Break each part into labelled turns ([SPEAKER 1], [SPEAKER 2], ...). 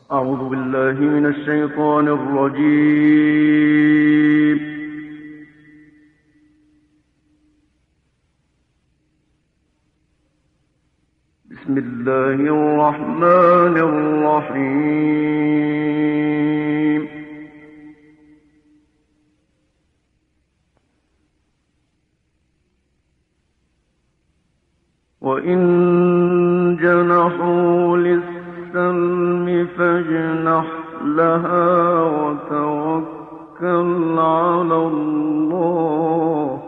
[SPEAKER 1] أعوذ بالله من الشيطان الرجيم. بسم الله الرحمن الرحيم. وإن جنحوا للسلم فاجنح لها وتوكل على الله.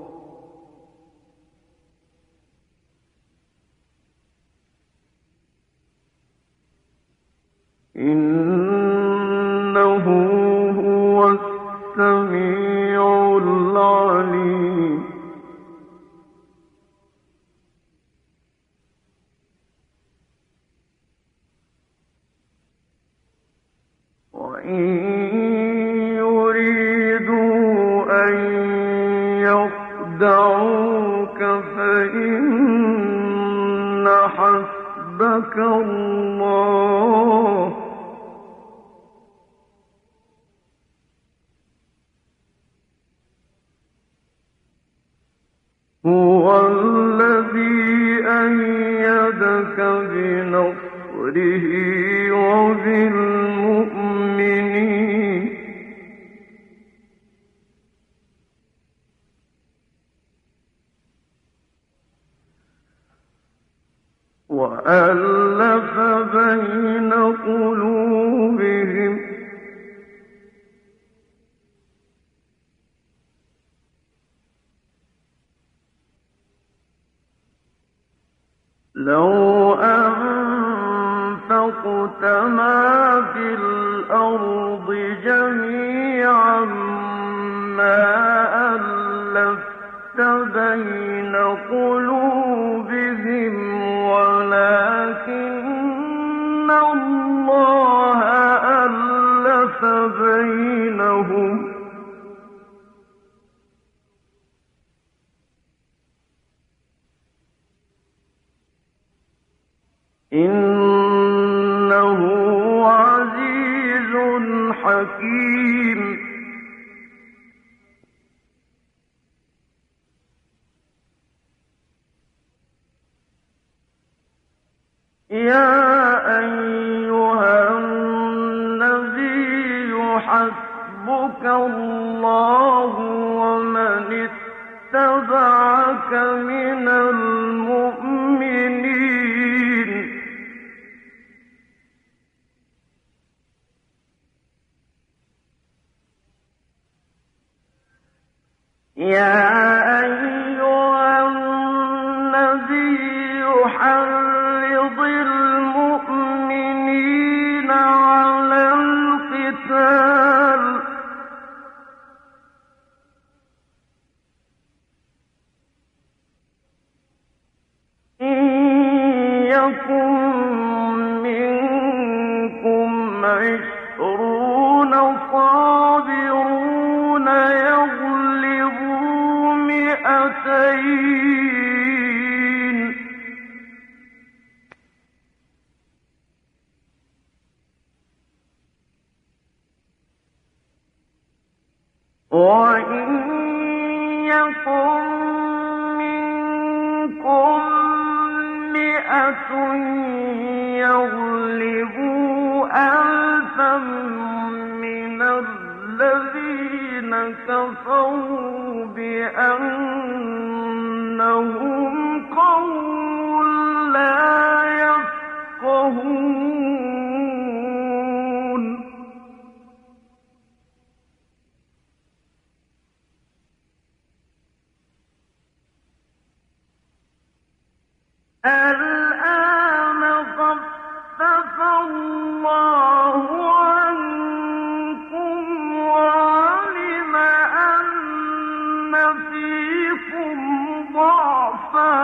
[SPEAKER 1] إنه هو السميع العليم. وإن يريدوا أن يخدعوك فإن حسبك الله هو الذي أيدك بنصره وبالمؤمنين. وألف بين قلوبهم لو أنفقت ما في الأرض جميعا ما ألفت بين قلوبهم ولكن الله ألف بينهم إنه عزيز حكيم. يا أيها النبي حسبك الله ومن اتبعك من المؤمنين. يا أيها النبي حرض المؤمنين على القتال إن يكن منكم 20 صابرون يغلبوا 200 وإن يكن منكم 100 يغلبوا 1000 من الذين كفروا بأنهم قوم لا يفقهون. الآن خفف الله عنكم وعلم أن فيكم ضعفا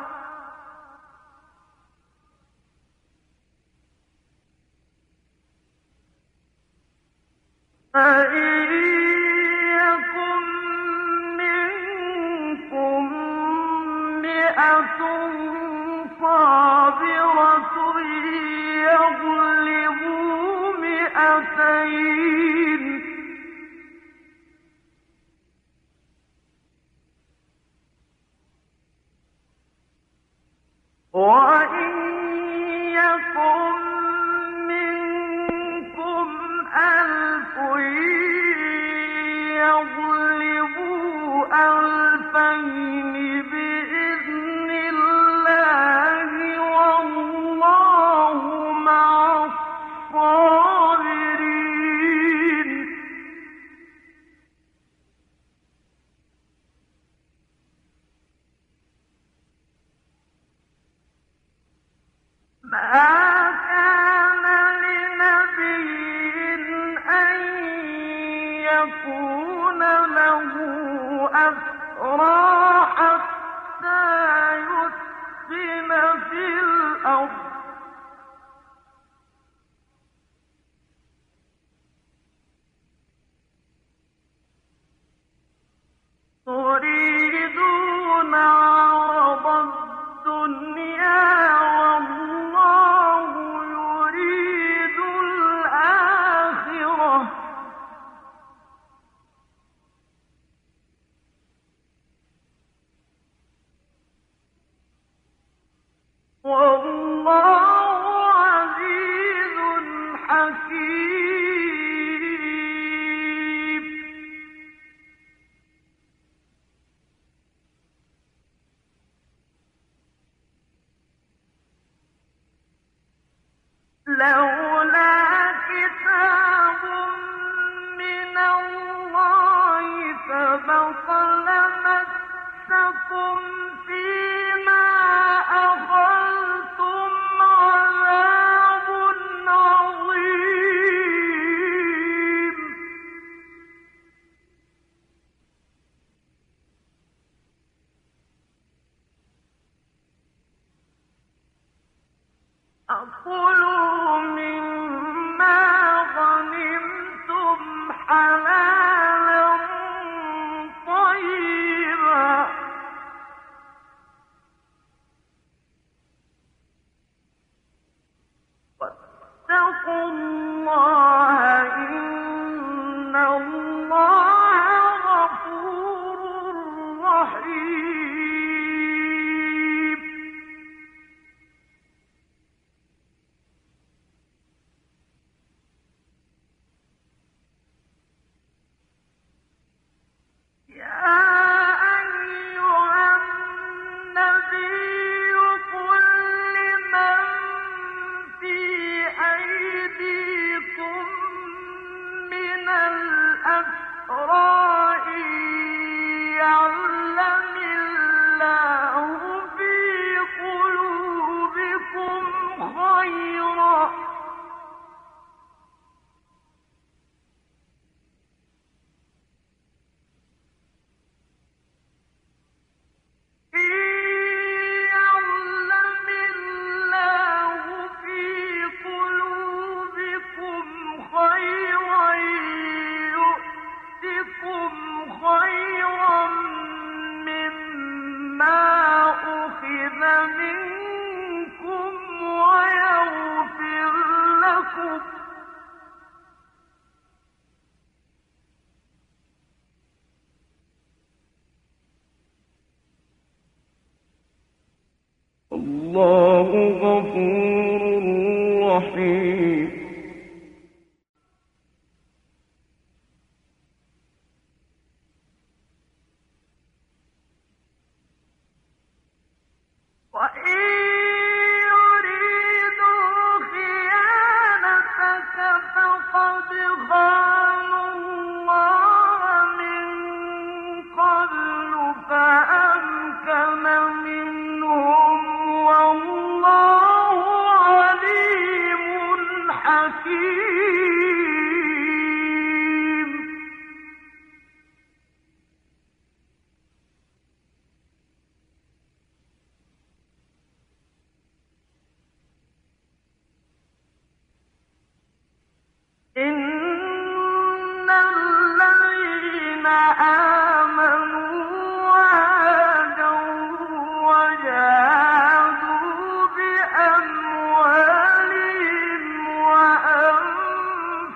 [SPEAKER 1] فإن يكن منكم 100 صابرة يغلبوا وإن يكن منكم ألف يغلبوا ألفين بإذن الله والله مع الصابرين. ما كان لنبي أن يكون له أسرى حتى يثخن في الأرض تريدون عرض الدنيا والله يريد الآخرة والله عزيز حكيم. لولا كتاب من الله سبق لمسكم فيما أخذتم عذاب عظيم. أكلوا مما غنمتم حلالا طيبا واتقوا الله إن الله غفور رحيم. يا أيها النبي قل لمن في أيديكم من الأسرى إن يعلم الله في قلوبكم خيرا يؤتكم خيرا مما أخذ منكم ويغفر لكم الله غفور رحيم. وإن يريدوا خيانتك فقد خانوا الله من قبل فأمكن منهم والله عليم حكيم. إن الذين آمنوا وهاجروا وجاهدوا بأموالهم وأنفسهم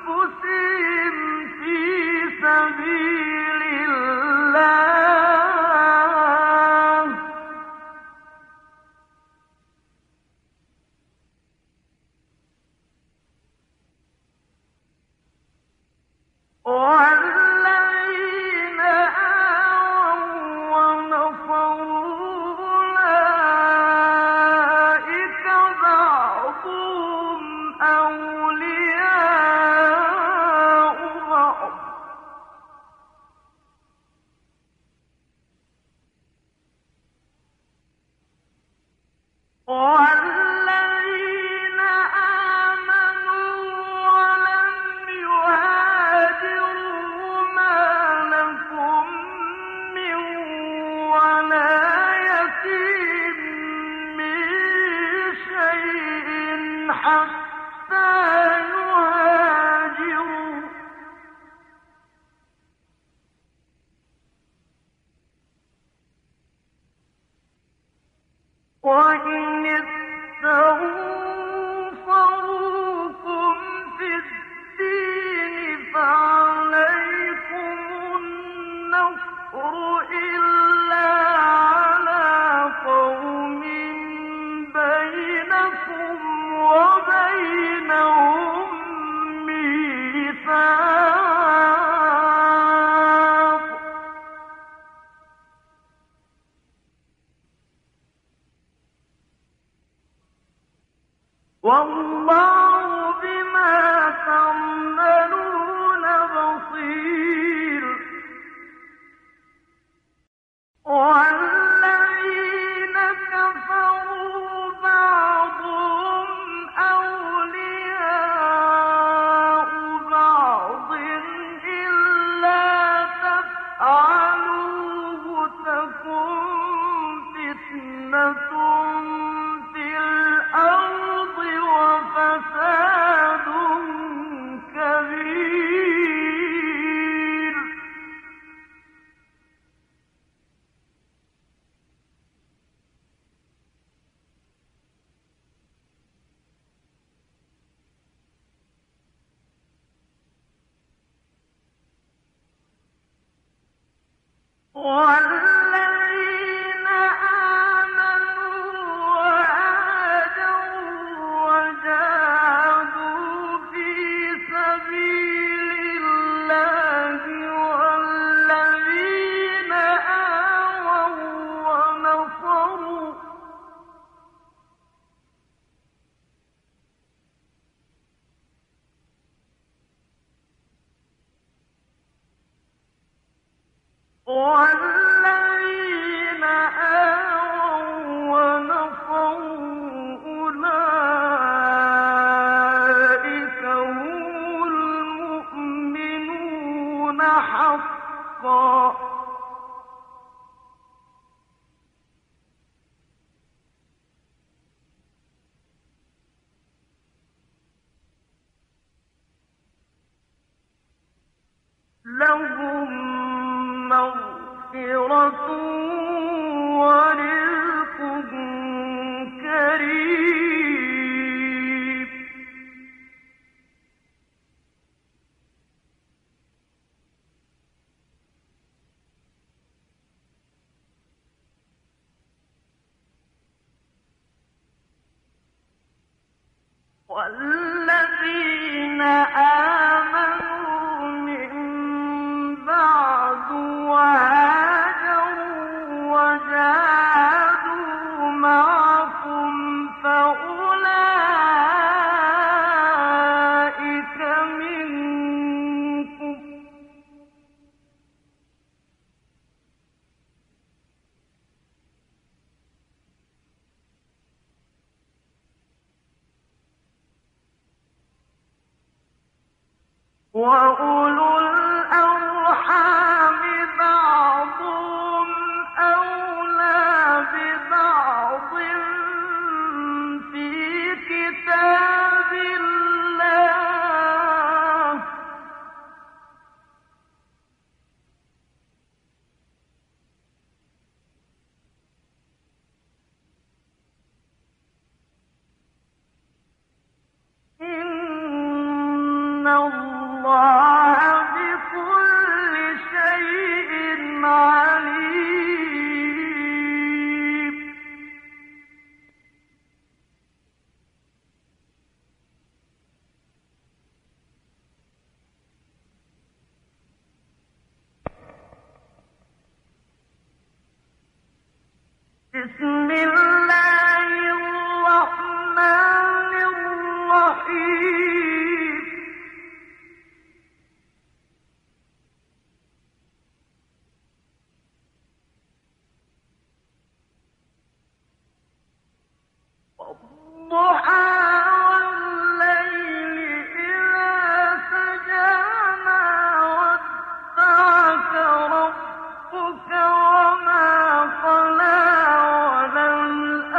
[SPEAKER 1] والذين آمنوا وهاجروا وجاهدوا في سبيل الله والذين آووا ونصروا أولئك هم المؤمنون حقا لهم مغفرة ورزق كريم والذين آمنوا من بعد وهاجروا وجاهدوا معكم فأولئك منكم وأولو الأرحام بعضهم أولى ببعض في كتاب الله إن الله بكل شيء عليم بسم الله الرحمن الرحيم والضحى والليل إذا سجى ما ودعك ربك وما قلى وللآخرة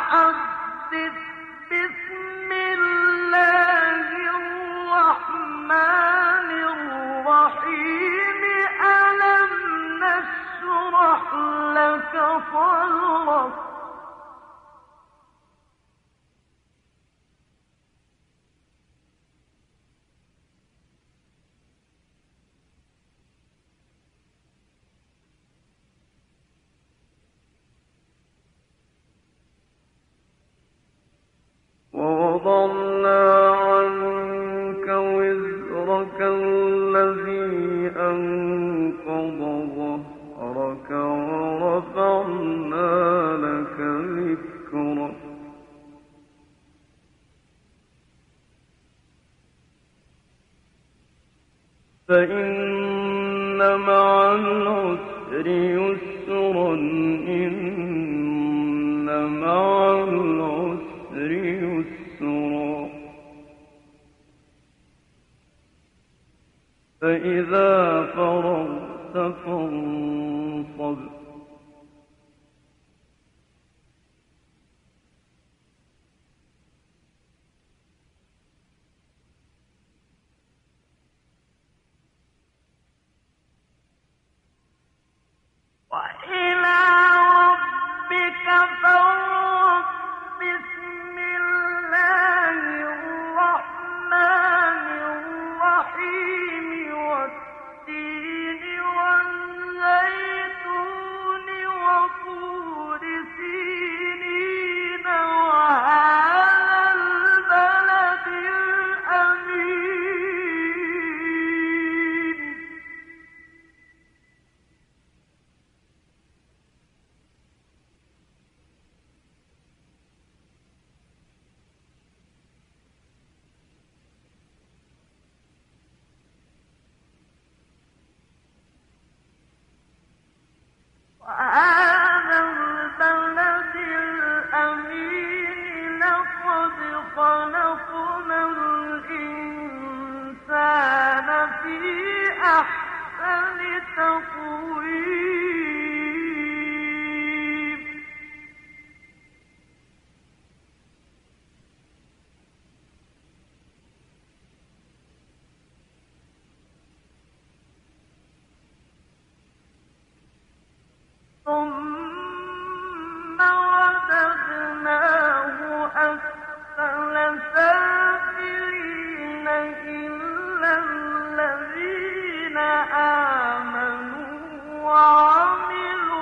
[SPEAKER 1] فحدث بسم الله الرحمن الرحيم ألم نشرح لك صدرك ووضعنا عنك وزرك الذي أنقض ظهرك ورفعنا لك ذكرك فإن مع العسر يسرا إن مع العسر يسرا فإذا فرغت فانصب وإلى ربك فارغب بسم الله الرحمن الرحيم والتين والزيتون وطور سينين وهذا البلد الأمين وهذا البلد الأمين لقد خلقنا الإنسان في أحسن تقويم ثم رددناه أسفل سافلين إلا الذين آمنوا وعملوا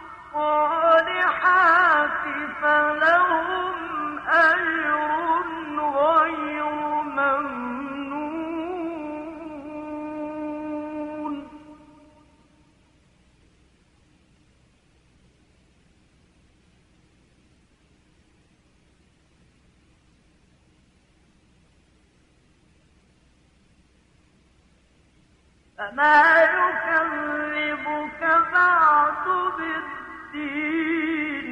[SPEAKER 1] الصالحات فلهم أجر غير ممنون فما يكذبك بعد بالدين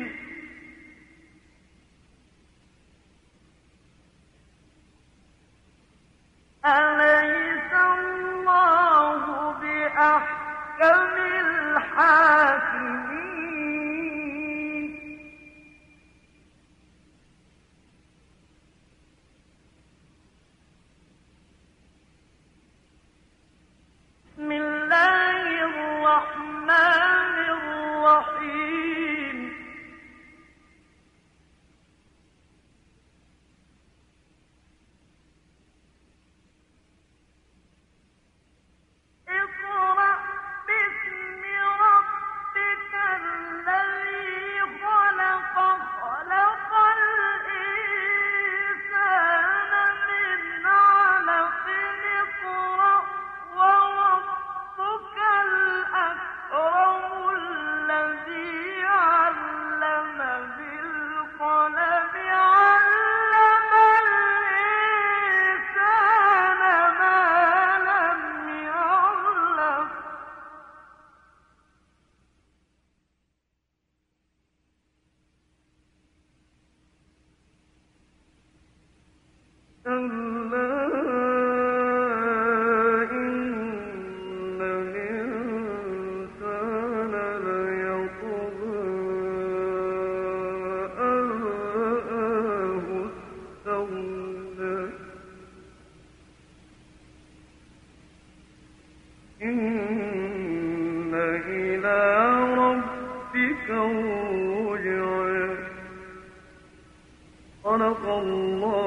[SPEAKER 1] أليس الله بأحكم الحاكمين بسم الله الرحمن الرحيم إن إلى ربك الرجع. صدق الله